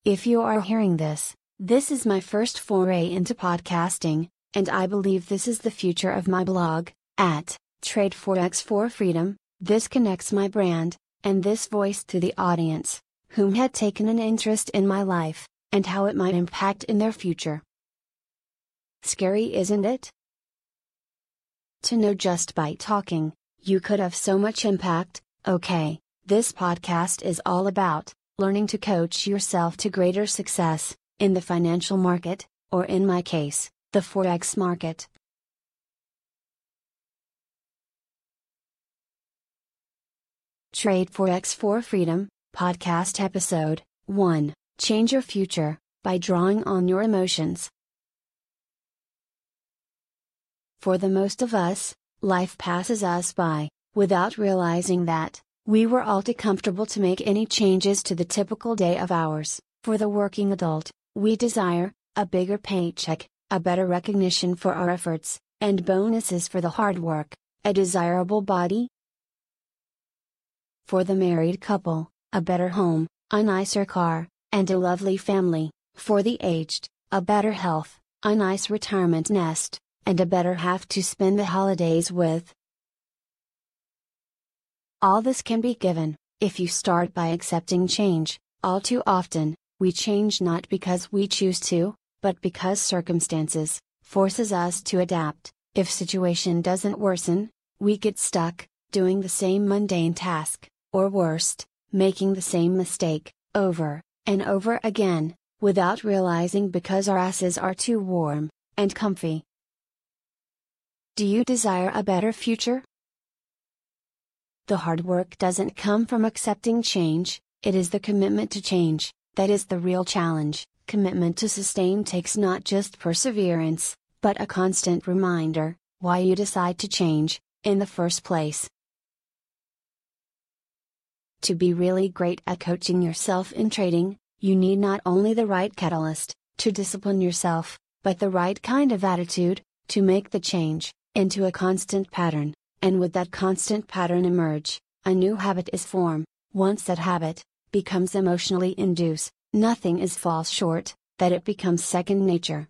If you are hearing this, this is my first foray into podcasting, and I believe this is the future of my blog, at Trade Forex for Freedom. This connects my brand, and this voice to the audience, whom had taken an interest in my life, and how it might impact in their future. Scary, isn't it? To know just by talking, you could have so much impact. Okay, this podcast is all about learning to coach yourself to greater success in the financial market, or in my case, the Forex market. Trade Forex for Freedom, Podcast Episode 1, Change Your Future, by Drawing on Your Emotions. For the most of us, life passes us by, without realizing that, we were all too comfortable to make any changes to the typical day of ours. For the working adult, we desire a bigger paycheck, a better recognition for our efforts, and bonuses for the hard work, a desirable body. For the married couple, a better home, a nicer car, and a lovely family. For the aged, a better health, a nice retirement nest, and a better half to spend the holidays with. All this can be given, if you start by accepting change. All too often, we change not because we choose to, but because circumstances forces us to adapt. If situation doesn't worsen, we get stuck, doing the same mundane task, or worst, making the same mistake, over and over again, without realizing because our asses are too warm and comfy. Do you desire a better future? The hard work doesn't come from accepting change, it is the commitment to change, that is the real challenge. Commitment to sustain takes not just perseverance, but a constant reminder, why you decide to change, in the first place. To be really great at coaching yourself in trading, you need not only the right catalyst, to discipline yourself, but the right kind of attitude, to make the change, into a constant pattern. And with that constant pattern emerge, a new habit is formed. Once that habit becomes emotionally induced, nothing is falls short, that it becomes second nature.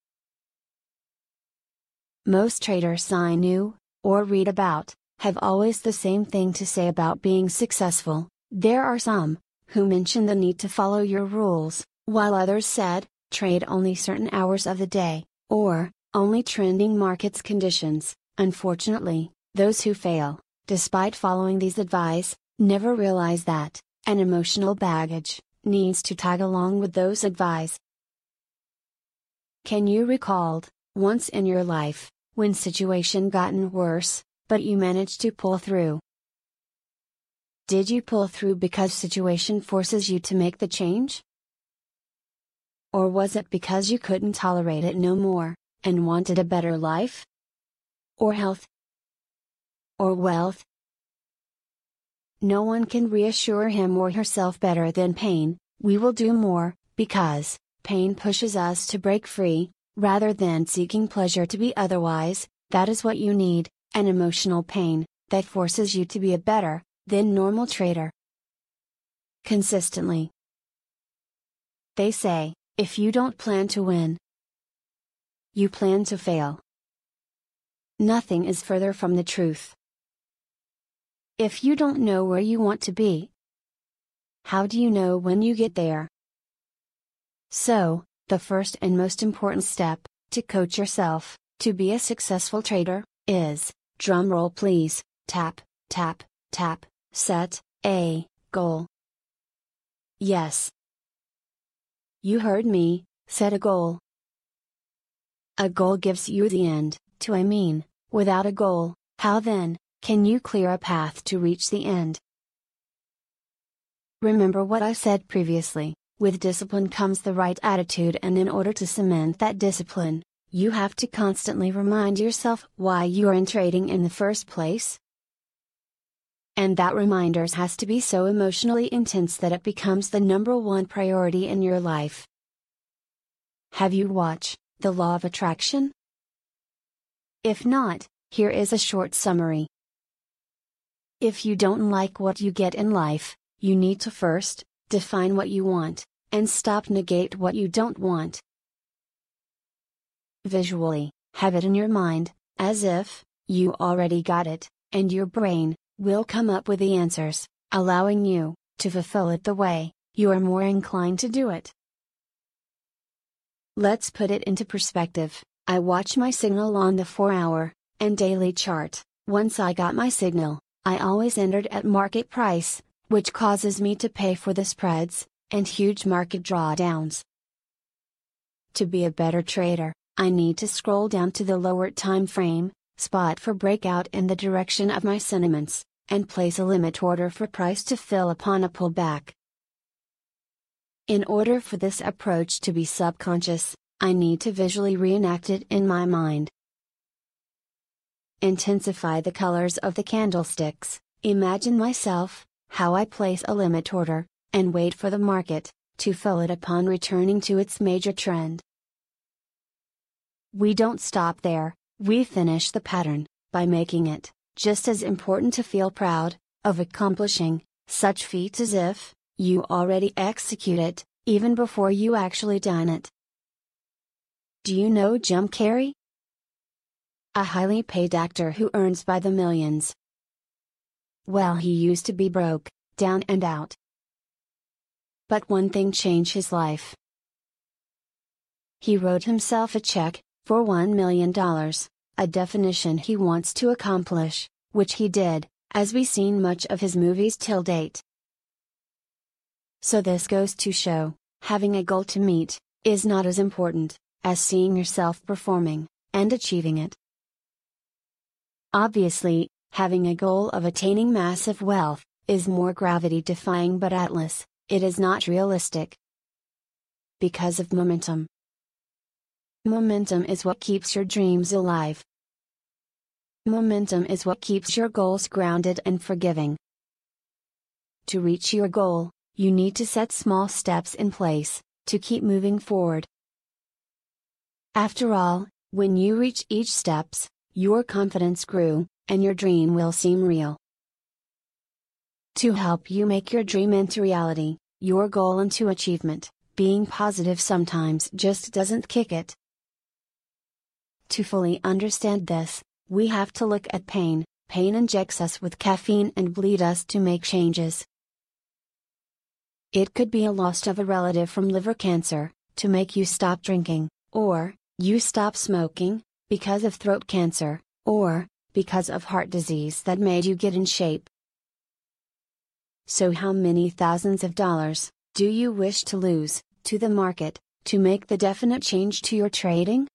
Most traders I knew, or read about, have always the same thing to say about being successful. There are some who mention the need to follow your rules, while others said, trade only certain hours of the day, or only trending markets conditions. Unfortunately, those who fail, despite following these advice, never realize that an emotional baggage needs to tag along with those advice. Can you recall once in your life when situation gotten worse, but you managed to pull through? Did you pull through because situation forces you to make the change? Or was it because you couldn't tolerate it no more, and wanted a better life? Or health? Or wealth? No one can reassure him or herself better than pain. We will do more, because pain pushes us to break free, rather than seeking pleasure to be otherwise. That is what you need, an emotional pain, that forces you to be a better, than normal trader. Consistently. They say, if you don't plan to win, you plan to fail. Nothing is further from the truth. If you don't know where you want to be, how do you know when you get there? So, the first and most important step, to coach yourself, to be a successful trader, is, drumroll please, tap, tap, tap, set a goal. Yes. You heard me, set a goal. A goal gives you the end, without a goal, how then can you clear a path to reach the end? Remember what I said previously, with discipline comes the right attitude, and in order to cement that discipline, you have to constantly remind yourself why you are in trading in the first place. And that reminder has to be so emotionally intense that it becomes the number one priority in your life. Have you watched The Law of Attraction? If not, here is a short summary. If you don't like what you get in life, you need to first define what you want, and stop negate what you don't want. Visually, have it in your mind, as if you already got it, and your brain will come up with the answers, allowing you to fulfill it the way you are more inclined to do it. Let's put it into perspective. I watch my signal on the 4-hour and daily chart. Once I got my signal, I always entered at market price, which causes me to pay for the spreads and huge market drawdowns. To be a better trader, I need to scroll down to the lower time frame, spot for breakout in the direction of my sentiments, and place a limit order for price to fill upon a pullback. In order for this approach to be subconscious, I need to visually reenact it in my mind. Intensify the colors of the candlesticks. Imagine myself, how I place a limit order, and wait for the market to fill it upon returning to its major trend. We don't stop there, we finish the pattern by making it just as important to feel proud of accomplishing such feats as if you already execute it, even before you actually done it. Do you know Jim Carrey? A highly paid actor who earns by the millions. Well, he used to be broke, down and out. But one thing changed his life. He wrote himself a check for $1 million, a definition he wants to accomplish, which he did, as we've seen much of his movies till date. So this goes to show, having a goal to meet is not as important as seeing yourself performing and achieving it. Obviously, having a goal of attaining massive wealth is more gravity-defying, but Atlas, it is not realistic. Because of momentum. Momentum is what keeps your dreams alive. Momentum is what keeps your goals grounded and forgiving. To reach your goal, you need to set small steps in place to keep moving forward. After all, when you reach each steps, your confidence grew, and your dream will seem real. To help you make your dream into reality, your goal into achievement, being positive sometimes just doesn't kick it. To fully understand this, we have to look at pain. Pain injects us with caffeine and bleed us to make changes. It could be a loss of a relative from liver cancer, to make you stop drinking, or you stop smoking because of throat cancer, or because of heart disease that made you get in shape. So how many thousands of dollars do you wish to lose to the market to make the definite change to your trading?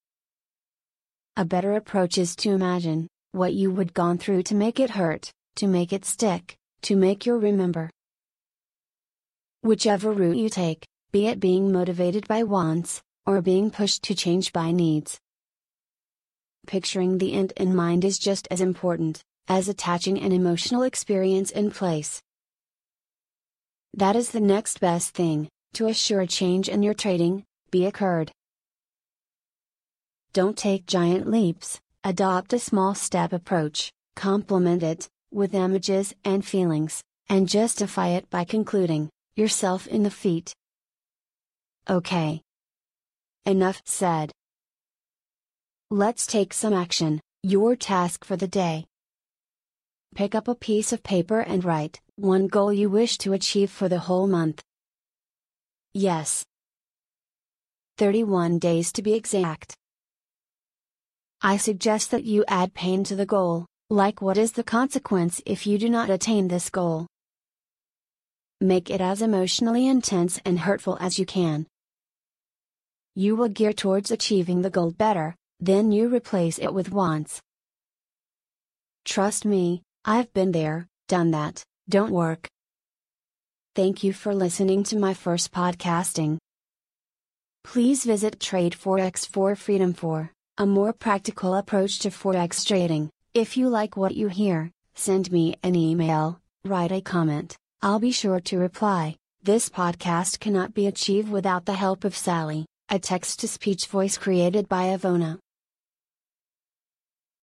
A better approach is to imagine what you would gone through to make it hurt, to make it stick, to make you remember. Whichever route you take, be it being motivated by wants, or being pushed to change by needs. Picturing the end in mind is just as important as attaching an emotional experience in place. That is the next best thing to assure change in your trading be occurred. Don't take giant leaps, adopt a small step approach, complement it with images and feelings, and justify it by concluding yourself in the feet. Okay. Enough said. Let's take some action. Your task for the day. Pick up a piece of paper and write one goal you wish to achieve for the whole month. Yes. 31 days to be exact. I suggest that you add pain to the goal, like what is the consequence if you do not attain this goal? Make it as emotionally intense and hurtful as you can. You will gear towards achieving the goal better, then you replace it with wants. Trust me, I've been there, done that, don't work. Thank you for listening to my first podcasting. Please visit TradeForex for Freedom for a more practical approach to Forex trading. If you like what you hear, send me an email, write a comment, I'll be sure to reply. This podcast cannot be achieved without the help of Sally, a text-to-speech voice created by Avona.